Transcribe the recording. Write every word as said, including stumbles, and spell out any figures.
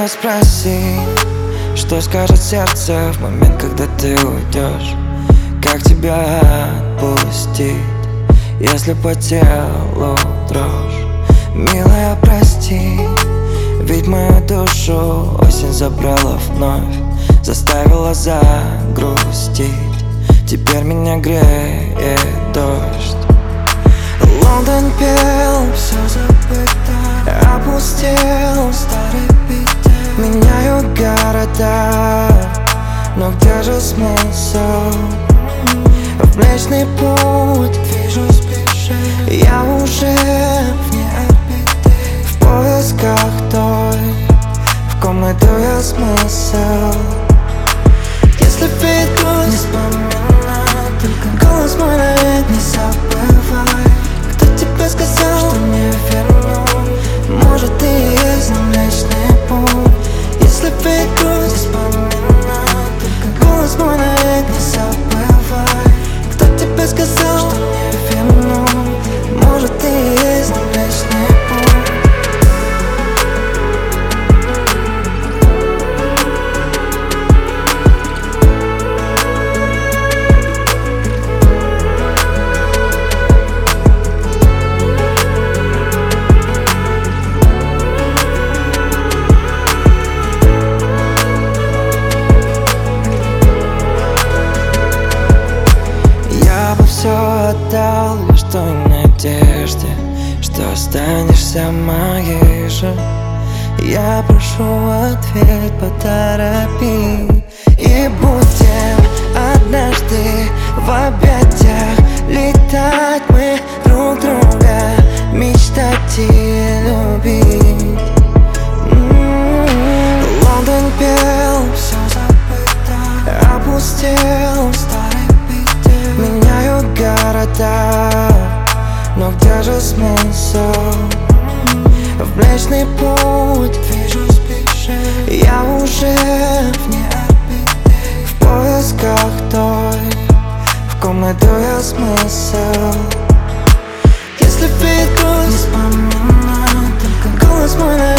Милая, спроси, что скажет сердце в момент, когда ты уйдешь. Как тебя отпустить, если по телу дрожь? Милая, прости, ведь мою душу осень забрала вновь, заставила загрустить. Теперь меня греет дождь. Лондон пел, все забыто, опустел старый Питер. Меняют города, но где же смысл? В Млечный Путь движусь ближе, я уже вне орбиты, в поисках той, в ком найду я смысл. Если приду, не вспоминай, только голос мой навек не забывай. Кто тебе сказал, что не верну? Может, ты и есть Млечный Путь. Если приду, не вспоминай, только голос мой навек не забывай. Кто тебе сказал, что не верну? Может, ты и есть Млечный Путь. Все отдал лишь той надежде, что останешься моей же. Я прошу ответ, поторопи. И будем однажды в объятиях летать мы друг друга, мечтать и любить. М-м-м. Лондон пел, все забыто, опустел старый Питер. Меняют города, но где же смысл? В Млечный Путь движусь ближе, я уже вне орбиты, в поисках той, в ком найду я смысл. Если приду, не вспоминай, только голос мой